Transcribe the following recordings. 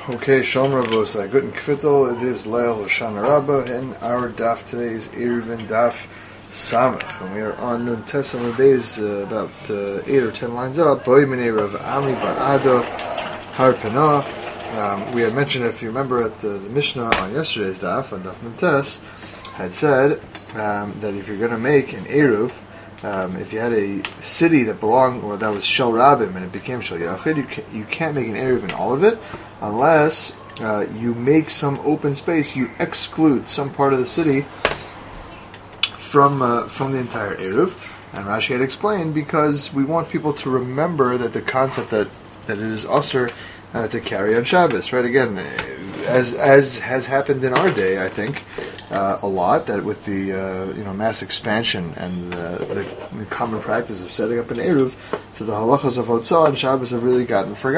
Okay, Shalom Rabosai. Good and Kvittel. It is Leil Hoshana Rabbah, and our daf today is Eruvin Daf Samach, and we are on Nun Tesam days about 8 or 10 lines up. Boi Minei Rav Ami Bar Ado Harpana. We had mentioned, if you remember, at the Mishnah on yesterday's daf, on Daf Nun Tes, had said that if you're going to make an Eruv, if you had a city that belonged, or that was Shel Rabim and it became Shel Yachid, you can't make an Eruv in all of it unless you make some open space. You exclude some part of the city from the entire Eruv. And Rashi had explained, because we want people to remember that the concept that it is usher to carry on Shabbos, right? Again, as has happened in our day, I think, a lot, that with the mass expansion and the common practice of setting up an Eruv, so the halachas of Hotzah and Shabbos have really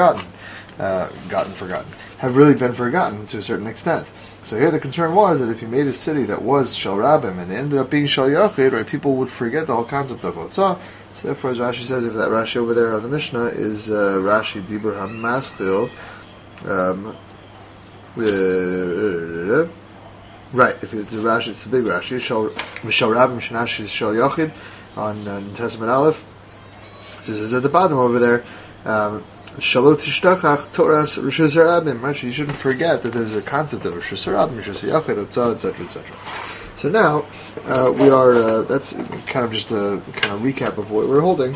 have really been forgotten to a certain extent. So here the concern was that if you made a city that was Shel Rabim and it ended up being Shel Yachid, right, people would forget the whole concept of Hotzah. So therefore, as Rashi says, if that Rashi over there on the Mishnah is Rashi Dibur HaMaschil, right, if it's the Rashi, it's the big Rashi, Shel Rabim Shanashi Shel Yachid on Testament Aleph. So it says at the bottom over there, Shalot Tishtachach Toras Rishus Harabim. Right, you shouldn't forget that there's a concept of Rishus Harabim, Rishus Yachid, Hotzah, etc., etc. So now we are. That's kind of just a kind of recap of what we're holding.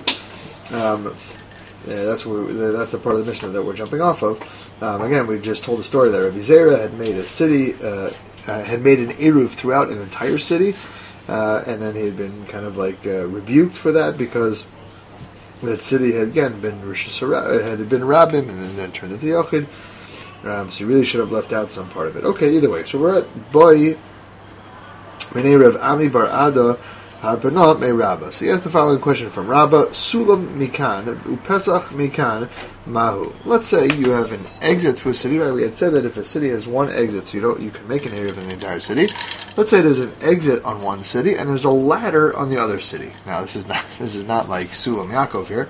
That's the part of the Mishnah that we're jumping off of. Again, we just told the story that Rabbi Zera had made a city, had made an Eruv throughout an entire city, and then he had been kind of like rebuked for that, because that city had again been had been Rabim and then turned into Yachid. So he really should have left out some part of it. Okay, either way. So we're at Boi Minei Rav Ami Bar Ada Harpana Me Rabba. So he asked the following question from Rabba: Sulam Mikan Upesach Mikan Mahu. Let's say you have an exit to a city. Right? We had said that if a city has one exit, so you can make an Eruv in the entire city. Let's say there's an exit on one city and there's a ladder on the other city. Now this is not like Sulam Yaakov here.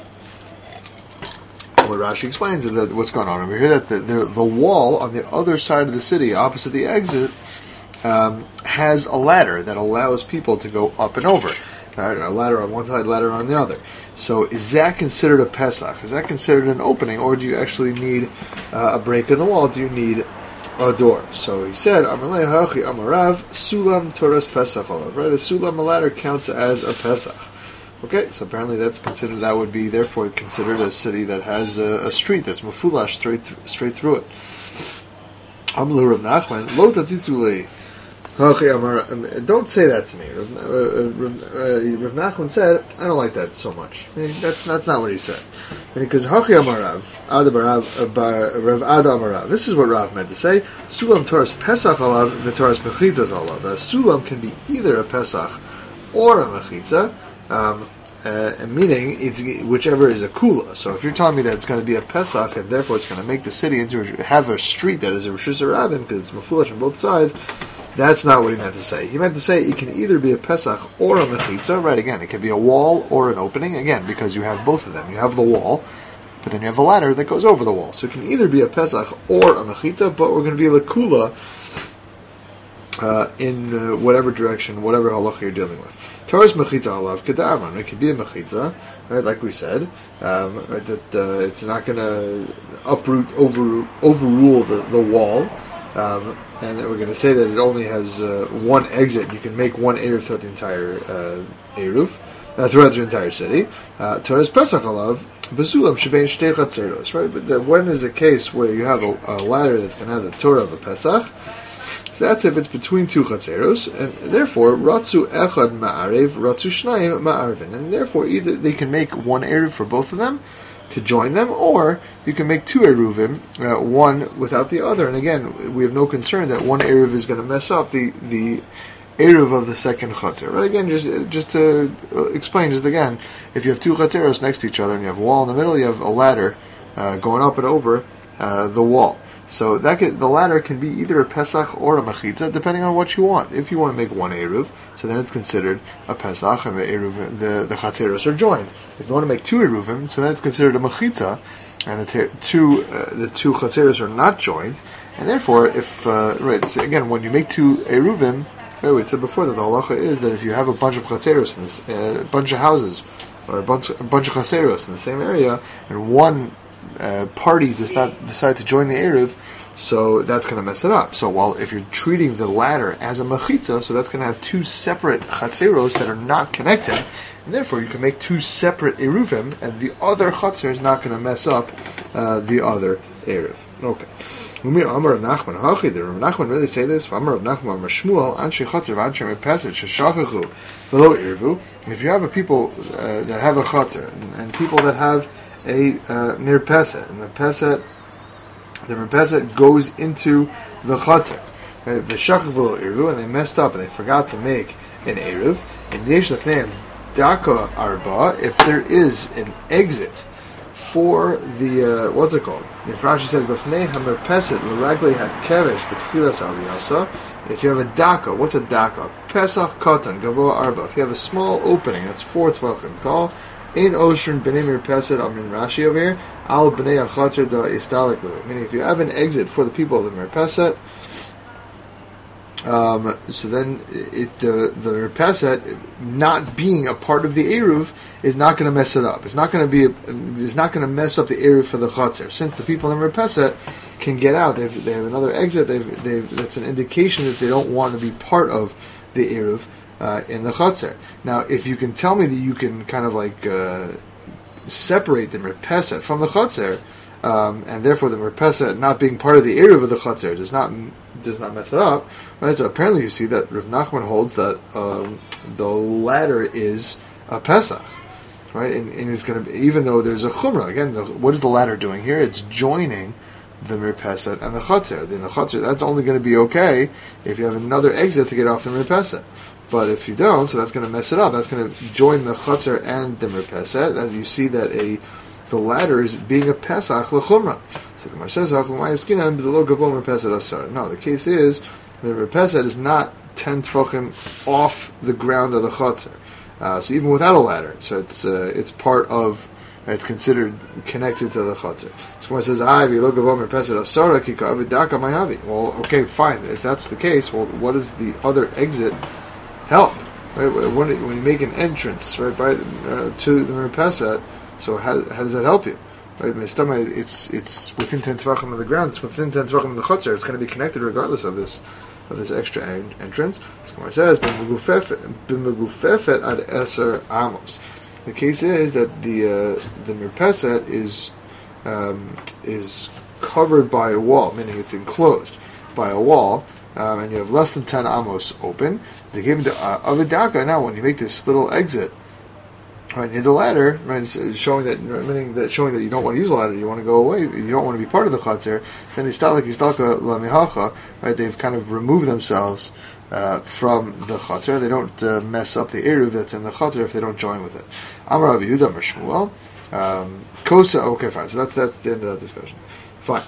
What Rashi explains is that what's going on over here, that the wall on the other side of the city, opposite the exit, has a ladder that allows people to go up and over. Right? A ladder on one side, ladder on the other. So is that considered a Pesach? Is that considered an opening, or do you actually need a break in the wall? Do you need a door? So he said, Amalei Hachi Amarav Sulam Toras Pesach Olav. Right? A Sulam, a ladder, counts as a Pesach. Okay, so apparently that would be therefore considered a city that has a street that's mafulash straight through it. Amalu Rav Nachman Lo Tatzitzu. Don't say that to me. Rav Nachman said, I don't like that so much. That's not what he said. Because Hachi Amarav, Rav Ada Amarav. This is what Rav meant to say. Sulam Toras Pesach Alav, V'Toras Mechitzas Alav. Sulam can be either a Pesach or a Mechitza, meaning it's whichever is a Kula. So if you're telling me that it's going to be a Pesach, and therefore it's going to make the city have a street that is a Rishus Harabim, because it's Mefulash on both sides, that's not what he meant to say. He meant to say it can either be a Pesach or a Mechitza. Right, again, it can be a wall or an opening, again, because you have both of them. You have the wall, but then you have a ladder that goes over the wall. So it can either be a Pesach or a Mechitza, but we're going to be a Lakula in whatever direction, whatever halacha you're dealing with. Toras Mechitza Alav Kedarman. It can be a Mechitza, right, like we said, right, that it's not going to overrule the wall. And we're going to say that it only has one exit. You can make one Eruv throughout the entire Eruv, throughout the entire city. Toras Pesach Alav Basulam Shebein Shtei Chatzeros. Right, but when is a case where you have a ladder that's going to have the Torah of a Pesach? So that's if it's between two Chatzeros, and therefore Ratzu Echad Ma'arev, Ratzu Shnayim Ma'arvin, and therefore either they can make one Eruv for both of them to join them, or you can make two Eruvim, one without the other. And again, we have no concern that one Eruv is going to mess up the Eruv of the second Chatzer. Right? Again, just to explain, just again, if you have two Chatzeros next to each other and you have a wall in the middle, you have a ladder going up and over the wall. So the ladder can be either a Pesach or a Mechitza, depending on what you want. If you want to make one Eruv, so then it's considered a Pesach, and the Eruv, the Chatzeros are joined. If you want to make two Eruvim, so then it's considered a Mechitza, and the two chatzeros are not joined, and therefore, if so again, when you make two eruvim, right, we said before that the halacha is that if you have a bunch of chatzeros in this, a bunch of houses, or a bunch of chatzeros in the same area, and one party does not decide to join the eruv, so that's going to mess it up. So while if you're treating the ladder as a mechitza, so that's going to have two separate chatzeros that are not connected, and therefore you can make two separate eruvim, and the other chatzer is not going to mess up the other eruv. Okay. Amar of Nachman, Hachi, did Rav Nachman really say this? Amar of Nachman, Amar Shmuel, Anshe Chatzer, Anshe Merpeset, Sheshachachu, Velo Irvu. If you have a people that have a Chatzer, and people that have a Merpeset, and the Merpeset goes into the Chatzer, Veshachach Velo Irvu, and they messed up, and they forgot to make an Eruv, and Yesh Lefneim Daka Arba, if there is an exit for the what's it called? If Rashi says Lefnei Hamerpeset L'Ragli HaKeresh B'Tchilas Aliyasa, if you have a daka, what's a daka? Pesach Katan Gavoa Arba. If you have a small opening that's 4 tvachim tall, Ein Oshrin B'nei Merpeset Amrin Rashi over here Al B'nei HaChatzer Da Istalik Lu. Meaning, if you have an exit for the people of the Merpeset, so then the Merpeset not being a part of the Eruv is not going to mess it up. It's not going to mess up the Eruv for the Chatzer. Since the people in Merpeset can get out, they have another exit. That's an indication that they don't want to be part of the Eruv in the Chatzer. Now, if you can tell me that you can kind of like separate the Merpeset from the Chatzer, and therefore the Merpeset not being part of the Eruv of the Chatzer does not mess it up, right? So apparently you see that Rav Nachman holds that the ladder is a Pesach, right? And it's going to be, even though there's a Chumrah, again, what is the ladder doing here? It's joining the Merpeset and the Chatzer. Then the Chatzer, that's only going to be okay if you have another exit to get off the Merpeset. But if you don't, so that's going to mess it up. That's going to join the Chatzer and the Merpeset, and you see that the ladder is being a Pesach l'chumrah. So the Gemara says, no, the case is, the Merpeset is not 10 tefachim off the ground of the Chatzer. So even without a ladder, so it's part of, it's considered connected to the Chatzer. So Gemara says, well, okay, fine. If that's the case, well, what does the other exit help? Right? When you make an entrance, right, to the Merpeset, so how does that help you? Right? It's within 10 tefachim of the ground. It's within 10 tefachim of the Chatzer. It's going to be connected regardless of this extra entrance. So Gemara says, "B'megufefet ad eser amos." The case is that the Merpeset is covered by a wall, meaning it's enclosed by a wall, and you have less than 10 amos open. They give the avidaka. Now, when you make this little exit, right near the ladder, right, showing that you don't want to use a ladder, you want to go away, you don't want to be part of the Chatzer. So right, they've kind of removed themselves from the Chatzer. They don't mess up the Eruv that's in the Chatzer if they don't join with it. Amar Rav Yehuda Amar Shmuel, Kosa. Okay, fine. So that's the end of that discussion. Fine.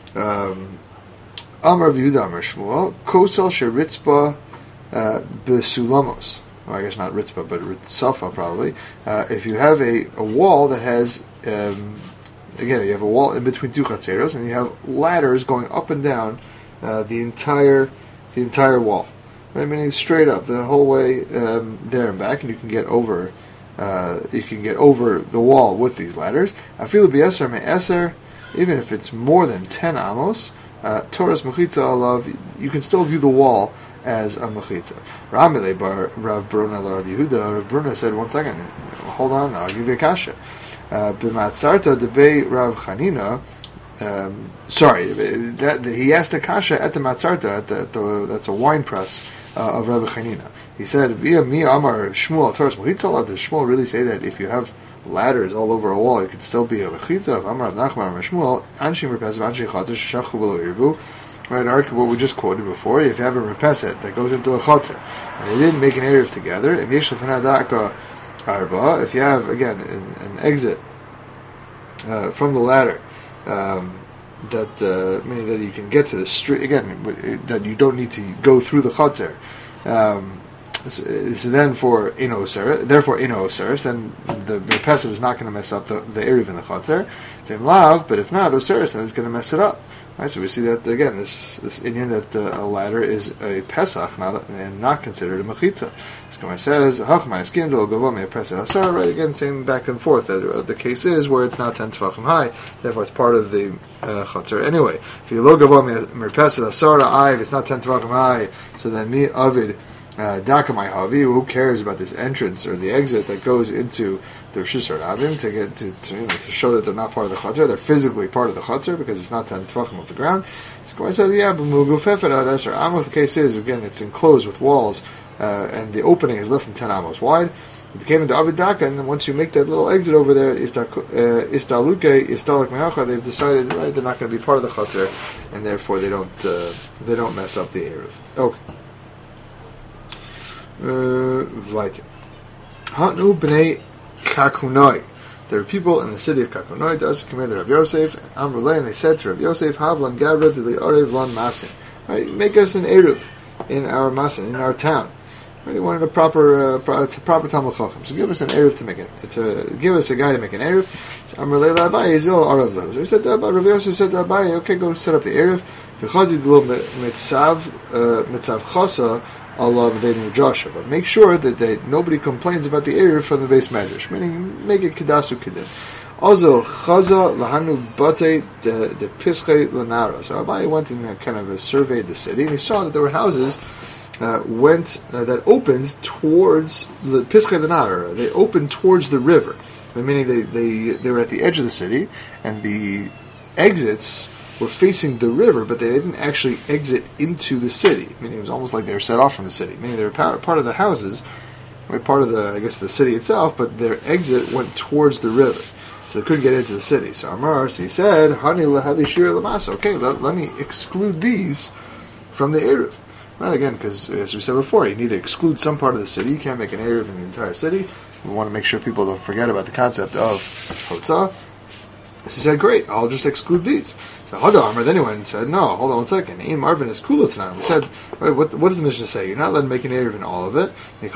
Amar Rav Yehuda Amar Shmuel, Kosel Sheritzba Besulamos. Well, I guess not Ritzpah, but Ritzafa probably. If you have a wall that has, again, you have a wall in between two chatzeros, and you have ladders going up and down the entire wall. Right? Meaning straight up the whole way there and back, and you can get over the wall with these ladders. Afilu b'eser me'eser, even if it's more than 10 amos, Torah's mechitza alav, you can still view the wall as a mechitza. Ramile bar Rav Bruna Rav Yehuda. Rav Bruna said, "1 second, hold on, I'll give you a kasha." B'matzarta debei Rav Chanina. That he asked the kasha at the matzarta, that's a wine press of Rav Chanina. He said, "Via mi amar Shmuel Torah mechitza." Does Shmuel really say that if you have ladders all over a wall, it could still be a mechitza? Of Amar Rav Nachman Amar Shmuel, Anshim Merpeset Anshim Chatzer Sheshachu V'lo Irvu. Right, what we just quoted before. If you have a Merpeset that goes into a Chatzer, and they didn't make an eruv together, if you have again an exit from the ladder, meaning that you can get to the street again, that you don't need to go through the Chatzer, So then for Eno Oseres, therefore Eno Oseres, then the Pesach is not going to mess up the Eruv in the Chatzar. V'im lav, but if not Oseres, then it's going to mess it up. Right, so we see that again, this Inyan that a ladder is a Pesach, and not considered a Mechitza. So Gemara says, Hachmai Skindel Gavome Pesach Asar. Right, again, same back and forth. The case is where it's not 10 Tvachim high, therefore it's part of the Chatzar anyway. If you lo Gavome Pesach Asar, if it's not 10 Tvachim high, so then me Avid Dakamai Havi, who cares about this entrance or the exit that goes into the Rishus Harabim to get to show that they're not part of the Chatzar, they're physically part of the Chatzar because it's not 10 Tvachim of the ground. So I said, yeah, but Amos, the case is, again, it's enclosed with walls, and the opening is less than 10 amos wide. It came into Avid Daka, and then once you make that little exit over there, Istaluke, Istalik Mehacha, they've decided, right, they're not going to be part of the Chatzar, and therefore they don't mess up the Eruv. Okay. Weiter. Hatnu b'nei Kakunoi. There were people in the city of Kakunoi, das commanded Rav Yosef, Amrulay, and they said to Rav Yosef, Havlan Gavra Dili Arev Lan Masin. Right, make us an Eruv in our Masin, in our town. Right, he wanted a proper Talmud Chacham. So give us an Eruv to give us a guy to make an Eruv. So Amrulay Labai Yizil Arev Lo. So he said, Rav Yosef said to Abai, okay, go set up the Eruv. V'chazi Dilo Mitzav Chasa Allah V'Veinu Joshua, but make sure that nobody complains about the Eruv from the base medrash, meaning make it Kedasu Kedin. Also, Chaza Lahanu Bate de Pischei Lanara. So Abai went and kind of surveyed the city, and he saw that there were houses that opened towards the Pischei Lanara. They opened towards the river, meaning they were at the edge of the city, and the exits were facing the river, but they didn't actually exit into the city. Meaning it was almost like they were set off from the city. Meaning they were part of the houses, part of the city itself, but their exit went towards the river, so they couldn't get into the city. So he said, "Hani lehavi shir lamasa." Okay, let me exclude these from the eruv. Right, again, because as we said before, you need to exclude some part of the city. You can't make an eruv in the entire city. We want to make sure people don't forget about the concept of hotzah. So he said, "Great, I'll just exclude these." So Hadar, then he went and said, "No, hold on 1 second. Ein Marvin is kula tonight." We said, right, what does the Mishnah say? You're not allowed to make an eruv in all of it.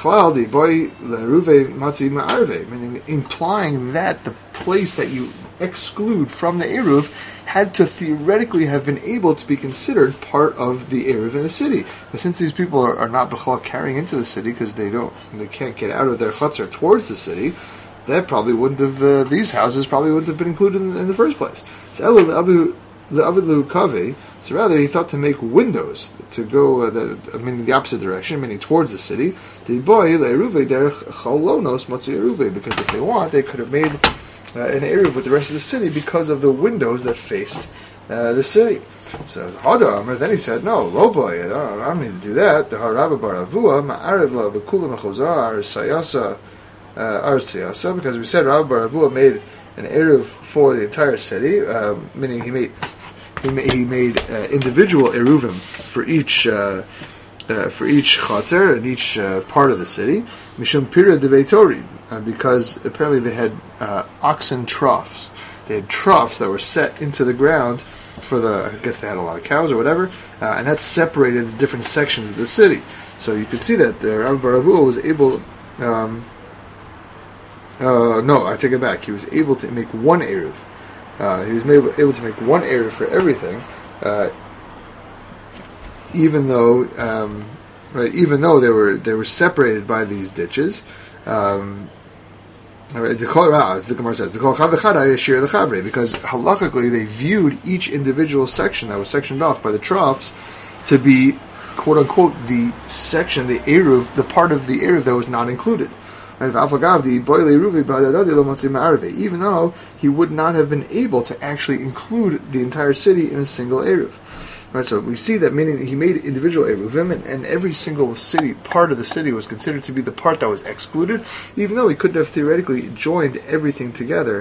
Meaning implying that the place that you exclude from the eruv had to theoretically have been able to be considered part of the eruv in the city. But since these people are not b'chal carrying into the city because they can't get out of their chutzner towards the city, that probably wouldn't have. These houses probably wouldn't have been included in the first place. So so rather he thought to make windows to go meaning the opposite direction, meaning towards the city. Because if they want, they could have made an eruv with the rest of the city because of the windows that faced the city. So Hadar, then he said, "No, lo boy, I don't need to do that." The Harabba Bar Avua ma'arev la v'kula mechozah arsiyasa, because we said Rabbi Bar Avua made an eruv for the entire city, meaning he made individual eruvim for each chatzar and each part of the city. Mishum pira de veitori, because apparently they had oxen troughs. They had troughs that were set into the ground for I guess they had a lot of cows or whatever, and that separated the different sections of the city. So you could see that Rabbi Bar Avua was able. No, I take it back. He was able to make one eruv. He was able to make one eruv for everything, even though they were separated by these ditches. The Gemara says, because halakhically they viewed each individual section that was sectioned off by the troughs to be, quote unquote, the section, the eruv, the part of the eruv that was not included. Even though he would not have been able to actually include the entire city in a single eruv. Right, so we see that meaning he made individual eruvim, and every single part of the city was considered to be the part that was excluded, even though he could have theoretically joined everything together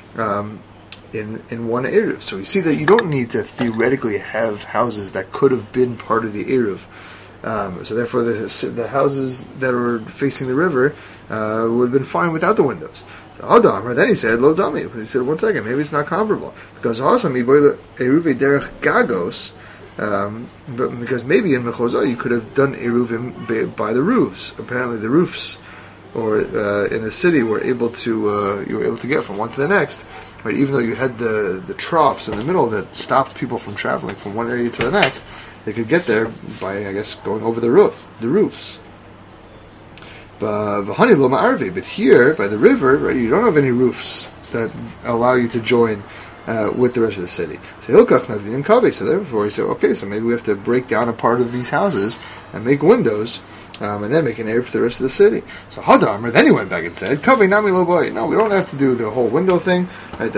in one eruv. So we see that you don't need to theoretically have houses that could have been part of the eruv. So therefore, the houses that were facing the river would have been fine without the windows. So Adam, then he said, "Lo dami." He said, 1 second, maybe it's not comparable because also eruve derech gagos But because maybe in Mechozah you could have done Eruvim by the roofs. Apparently the roofs, or in the city, were able to you were able to get from one to the next. Right, even though you had the troughs in the middle that stopped people from traveling from one area to the next, they could get there by, I guess, going over the roofs. But here, by the river, right, you don't have any roofs that allow you to join with the rest of the city. So therefore he said, okay, so maybe we have to break down a part of these houses and make windows, and then make an area for the rest of the city. So Hadamar, then he went back and said, Kavi nami lo boy. No, we don't have to do the whole window thing. Right?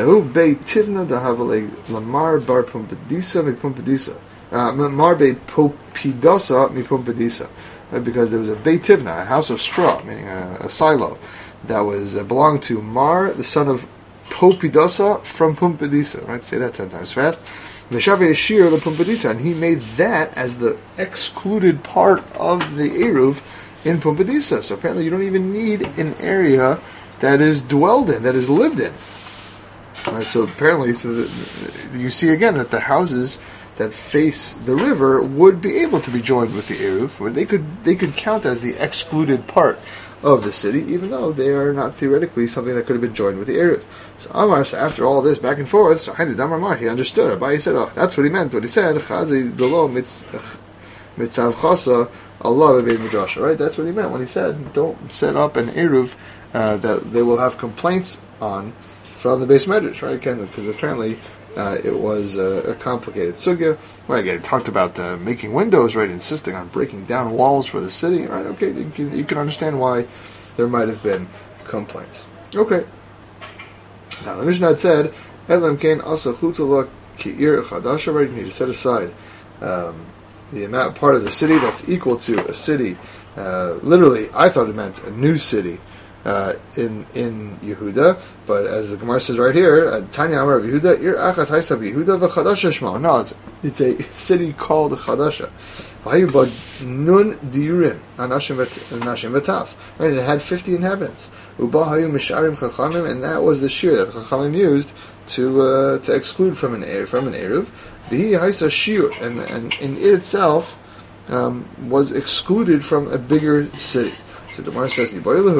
Lamar bar pumbedisa mi pumbedisa. Mar be popidasa mi pumbedisa. Because there was a Beit Tivna, a house of straw, meaning a silo, that was belonged to Mar, the son of Popidasa from Pumbedisa. Right, say that 10 times fast. V'shavei Yeshir the Pumbedisa, and he made that as the excluded part of the Eruv in Pumbedisa. So apparently, you don't even need an area that is dwelled in, that is lived in. Right, so apparently, you see again that the houses that face the river would be able to be joined with the Eruv, where they could count as the excluded part of the city, even though they are not theoretically something that could have been joined with the Eruv. So Amar, so after all this back and forth, so he understood. Abai said, oh, that's what he meant. What he said, Chazi Dolo Mitzav Chasa Allah V'Bein Midrasha. Right? That's what he meant when he said, don't set up an Eruv that they will have complaints on from the base medrash, right? Again, because apparently it was a complicated sugya. Right, again, it talked about making windows, right, insisting on breaking down walls for the city, right? Okay, you can understand why there might have been complaints. Okay. Now, the Mishnah had said, Elam Kain Asa Chutzallah Ki'ir Chadasha, right? You need to set aside the amount part of the city that's equal to a city. Literally, I thought it meant a new city. In Yehuda, but as the Gemara says right here, Tanya Amar of Yehuda, Ir Achas Haisab Yehuda v'Chadasha Shma. No, it's a city called Chadasha. V'Hayu Nun Diurim Anashim V'Taf. Right, it had 50 inhabitants. Uba Hayu Misharim Chachamim, and that was the shir that Chachamim used to exclude from an eruv. V'Hi Haisa Shir, and in it itself was excluded from a bigger city. So the Gemara says,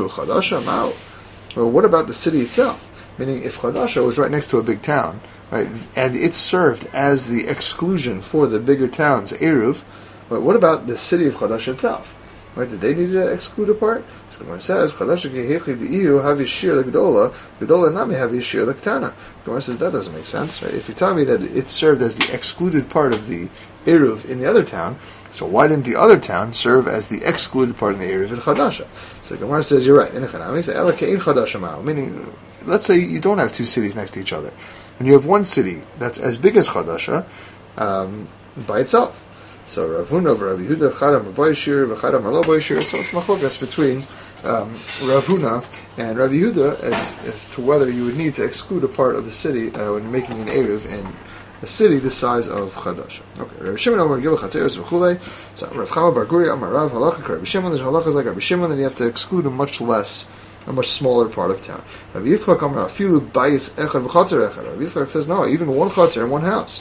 well, what about the city itself? Meaning, if Chadasha was right next to a big town, right, and it served as the exclusion for the bigger town's Eruv, but what about the city of Chadasha itself? Right, did they need to exclude a part? So the Gemara says, Chadasha kihechi di'iyu have yishir l'gdola, gdola nami have yishir l'ktana. The Gemara says, that doesn't make sense. Right? If you tell me that it served as the excluded part of the Eruv in the other town, so why didn't the other town serve as the excluded part in the Eruv in Chadasha? So the Gemara says, you're right. Meaning, let's say you don't have two cities next to each other, and you have one city that's as big as Chadasha by itself. So Rav Huna, Rav Yehuda, Chadam Rabayishir, Chadam Rabayishir. So it's machokas between Rav Huna and Rav Yehuda as to whether you would need to exclude a part of the city when making an Eruv in a city the size of Chadasha. Okay, Rav Shimon Amar Gil Chatzeres V'Chulei. So Rav Chama Bar Guri Amar Rav Halacha Rav Shimon. There's halachas like Rav Shimon, then you have to exclude a much smaller part of town. Rav Yitzchak Amar Afilu Bayis Echad V'Chatzer Echad. Rav Yitzchak says no, even one Chatzer and one house.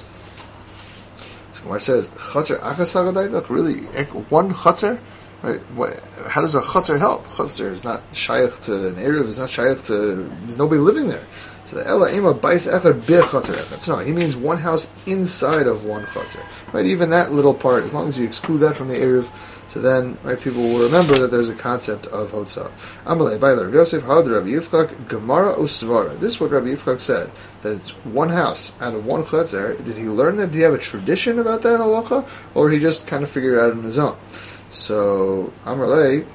So Gemara says Chatzer Achas Hagadai. Look, really, one Chatzer. Right? How does a Chatzer help? Chatzer is not shaykh to an Eruv. It's not shaykh to. There's nobody living there. So the Ela Ema Bais Echad Be Chatzer Echad. So no, he means one house inside of one Chatzer. Right? Even that little part, as long as you exclude that from the Eruv, so then, right, people will remember that there's a concept of Hotzah. Amalei Bailer Rav Yosef Had Rabbi Yitzchak Gemara Usvara. This is what Rabbi Yitzchak said, that it's one house out of one Chatzer. Did he learn that? Did he have a tradition about that in halacha, or he just kind of figured it out on his own? So Amalei,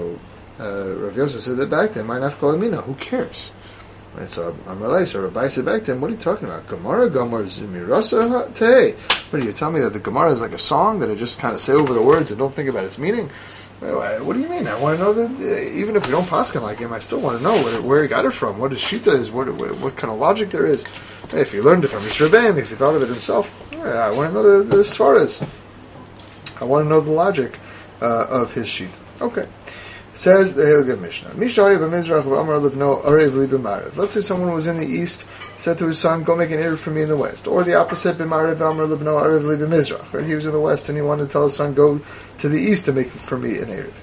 Rav Yosef said that back then, my nafkal amina, who cares? Right, so Amalei, so Rabbi said back then, what are you talking about? Gemara Zumirasa Tei. What do you tell me that the Gemara is like a song that I just kind of say over the words and don't think about its meaning? What do you mean? I want to know that even if we don't paskin like him, I still want to know where he got it from, what his shita is, what kind of logic there is. Hey, if he learned it from his Rebbeim, if he thought of it himself, I want to know the svaras. I want to know the logic of his shita. Okay. Says the Hilgah Mishnah. Let's say someone was in the east, said to his son, "Go make an eruv for me in the west," or the opposite. Right? He was in the west and he wanted to tell his son, "Go to the east to make for me an eruv."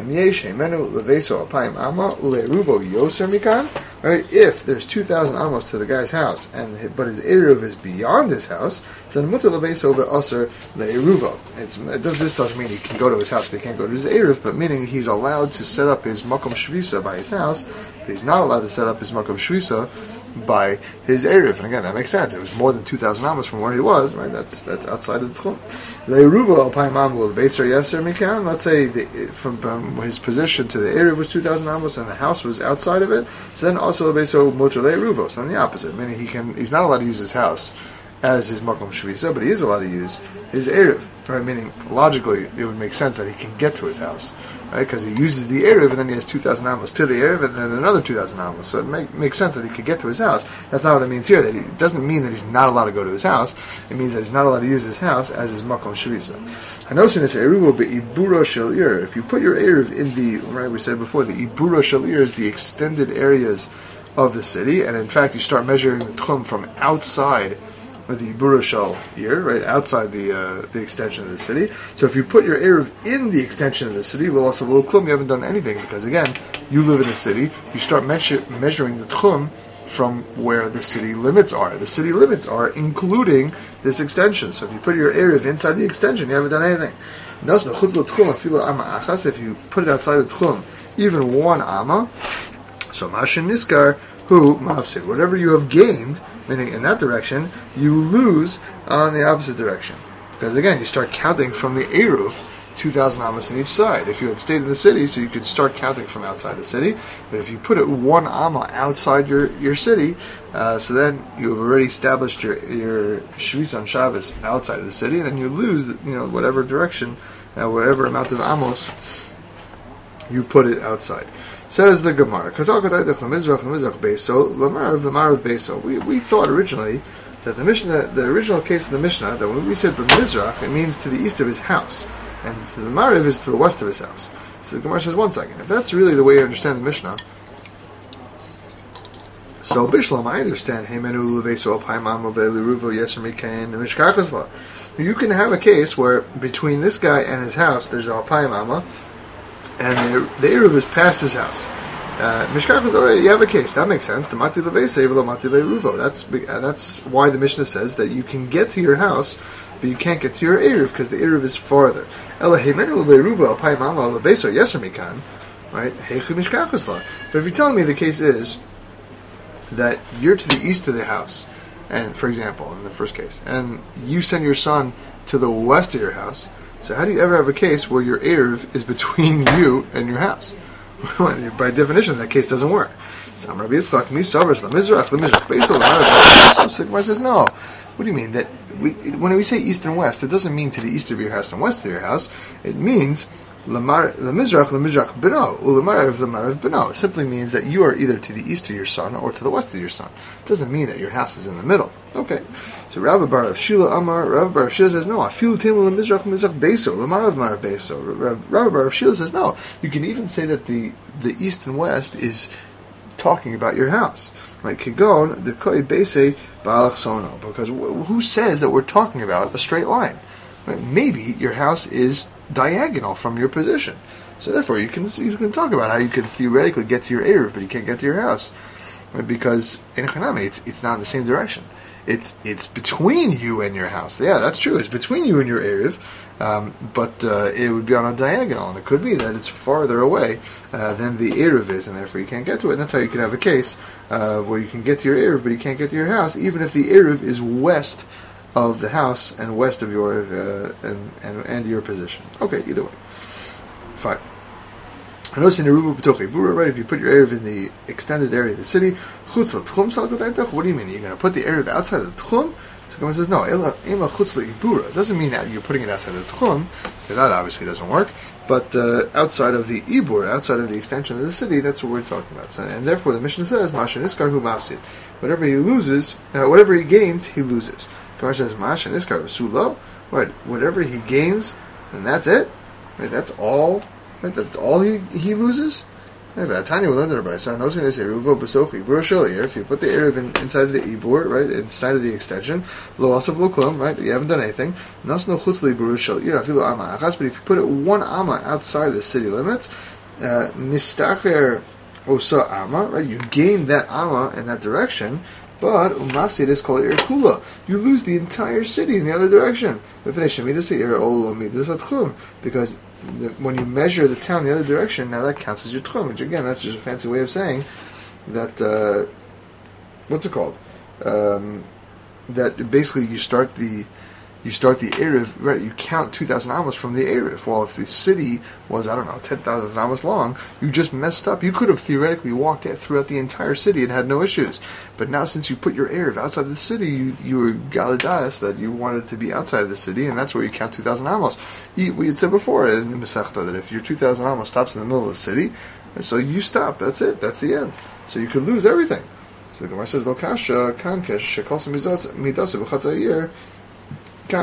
Right? If there's 2,000 amos to the guy's house, but his eruv is beyond his house, then mutar leveso ve'aser le'eruvo. This doesn't mean he can go to his house, but he can't go to his eruv. But meaning he's allowed to set up his makom shvisa by his house, but he's not allowed to set up his makom shvisa by his eruv. And again, that makes sense. It was more than 2,000 amos from where he was. Right? That's outside of the tchum. Le'eruvo alpayim amul beisar yeser mikan. Let's say from his position to the eruv was 2,000 amos, and the house was outside of it. So then also lebeso motor le'eruvo. So then the opposite, meaning he's not allowed to use his house as his makom shvisa, but he is allowed to use his eruv. Right? Meaning logically, it would make sense that he can get to his house. Right, because he uses the eruv and then he has 2,000 amos to the eruv and then another 2,000 amos. So it makes sense that he could get to his house. That's not what it means here. That it doesn't mean that he's not allowed to go to his house. It means that he's not allowed to use his house as his makom shvisa. Hanosin eruv be'ibura shel ir. If you put your eruv in the, right, we said before, the ibura shel ir is the extended areas of the city, and in fact you start measuring the tchum from outside with the Ibura Shal here, right, outside the extension of the city. So if you put your eruv in the extension of the city, lo asav lo klum, you haven't done anything, because again, you live in a city, you start measuring the tchum from where the city limits are. The city limits are including this extension. So if you put your eruv inside the extension, you haven't done anything. If you put it outside the tchum, even one amma, so mashin niskar, who mafsid, whatever you have gained, meaning in that direction, you lose on the opposite direction. Because again, you start counting from the eruv, 2,000 amos on each side. If you had stayed in the city, so you could start counting from outside the city. But if you put it one amma outside your city, so then you have already established your shvis on Shabbos outside of the city, and then you lose, whatever direction, whatever amount of amos you put it outside. Says the Gemara, we thought originally that the original case of the Mishnah, that when we said b'mizrach, it means to the east of his house, and to the Mariv is to the west of his house. So the Gemara says, one second, if that's really the way you understand the Mishnah, so Bishlam, I understand, you can have a case where between this guy and his house, there's a alpayim amma, and the eruv is past his house. Mishkach is already, you have a case. That makes sense. That's why the Mishnah says that you can get to your house, but you can't get to your eruv because the eruv is farther. Right? But if you're telling me the case is that you're to the east of the house, and for example, in the first case, and you send your son to the west of your house, so how do you ever have a case where your eruv is between you and your house? By definition, that case doesn't work. Sigma says, no. What do you mean? That when we say east and west, it doesn't mean to the east of your house and west of your house. It means Lemizrach beno, ulemarav lemarav beno. It simply means that you are either to the east of your son or to the west of your son. It doesn't mean that your house is in the middle. Okay. So Rav Bar of Shila Amar, Rav Bar of Shila says, no, afilu timu lemizrach lemizrach beso, lemarav marav beso. Rav Bar of Shila says, no, you can even say that the east and west is talking about your house. Right? Kigon, the koi bese ba'alach sono. Because who says that we're talking about a straight line? Right? Maybe your house is diagonal from your position. So therefore you can talk about how you can theoretically get to your eruv, but you can't get to your house. Right? Because in Chanami it's not in the same direction. It's between you and your house. Yeah, that's true. It's between you and your eruv, but it would be on a diagonal, and it could be that it's farther away than the eruv is, and therefore you can't get to it. And that's how you can have a case where you can get to your eruv, but you can't get to your house, even if the eruv is west of the house and west of your and your position. Okay, either way, fine. I notice in the Ruvu right? If you put your eruv in the extended area of the city, what do you mean? You're going to put the eruv outside of the tchum? So Gemara says no. It doesn't mean that you're putting it outside of the tchum, because that obviously doesn't work. But outside of the ibur, outside of the extension of the city, that's what we're talking about. So, and therefore, the Mishnah says, "Masha niskar hu mafsid." Whatever he loses, whatever he gains, he loses. Gemara says, "Masha niskar sulo." Whatever he gains, and that's it. Right? That's all Right? That's all he loses? Tanya will learn by so if you put the Erev inside the Ibur, right, inside of the extension, lo asav lo klum, right, you haven't done anything. But if you put it one amma outside of the city limits, mistacher osa amma, right, you gain that amma in that direction. But umafsid is called irkula. You lose the entire city in the other direction. Because when you measure the town the other direction, now that counts as your tchum. Which again, that's just a fancy way of saying that. What's it called? That basically you start the Erev, right? You count 2,000 amos from the Erev. Well, if the city was, 10,000 amos long, you just messed up. You could have theoretically walked throughout the entire city and had no issues. But now, since you put your Erev outside of the city, you were galadas that you wanted to be outside of the city, and that's where you count 2,000 amos. We had said before in the Masechta that if your 2,000 amos stops in the middle of the city, so you stop. That's it. That's the end. So you could lose everything. So the Gemara says, "Lo kasha kankesh shekalsa midasu b'chatzayir." The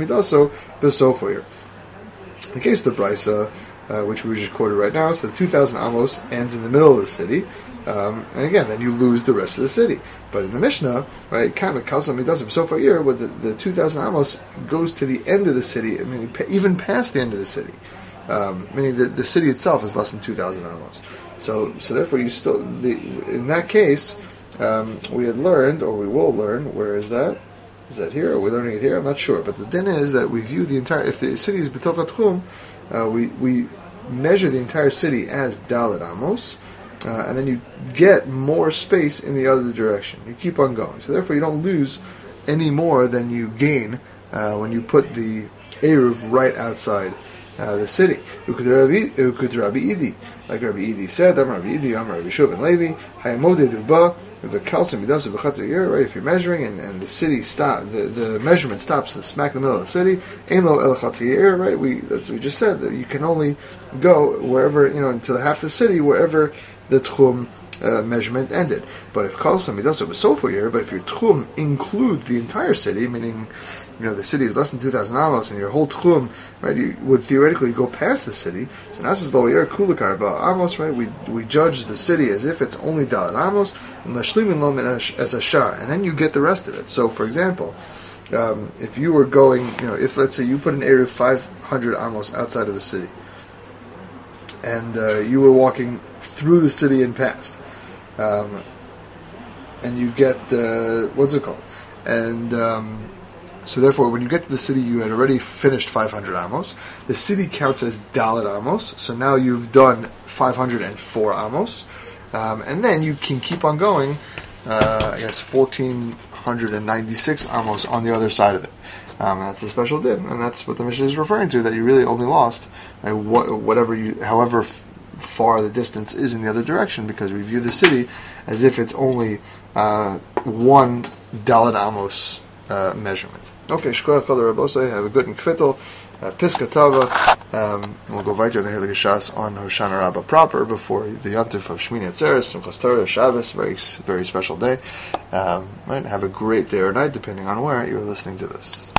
case of the Brisa, which we just quoted right now, so the 2,000 amos ends in the middle of the city, and again, then you lose the rest of the city. But in the Mishnah, right, where the 2,000 amos goes to the end of the city, I mean, even past the end of the city, meaning the city itself is less than 2,000 amos. So therefore, in that case, we had learned, or we will learn, where is that? Is that here? Are we learning it here? I'm not sure. But the din is that we view the entire... If the city is B'toch HaTchum, we measure the entire city as Dalet Amos, and then you get more space in the other direction. You keep on going. So therefore you don't lose any more than you gain when you put the Eruv right outside the city. Ukud Rabbi Idi. Like Rabbi Idi said, Rabbi Idi, Rabbi Shub and Levi, Hayamode Duba, the calcium midasu b'chatzayir, right? If you're measuring and the city the measurement stops in smack in the middle of the city, ein lo el chatzayir, right? We just said that you can only go wherever, into the half of the city, wherever the tchum measurement ended. But if calcium midasu b'sofayir, but if your tchum includes the entire city, meaning the city is less than 2,000 amos, and your whole tchum, right, you would theoretically go past the city. So nasas lo yer kulikar ba amos, right? We judge the city as if it's only dalet amos, and lashlimin lo as a shar, and then you get the rest of it. So, for example, if you were going, if let's say you put an area of 500 amos outside of a city, and you were walking through the city and past, and you get what's it called, and so therefore, when you get to the city, you had already finished 500 amos. The city counts as dalet amos, so now you've done 504 amos, and then you can keep on going. 1,496 amos on the other side of it. That's the special din, and that's what the Mishnah is referring to. That you really only lost however far the distance is in the other direction, because we view the city as if it's only one dalet amos measurement. Okay, shkoyach kol Rabbosai, have a good and kvittel, piska tava, we'll go weiter in the Heilige Shas on Hoshana Rabbah proper, before the Yontif of Shmini Atzeres, Simchas Torah, Shabbos, very, very special day. Right, have a great day or night, depending on where you're listening to this.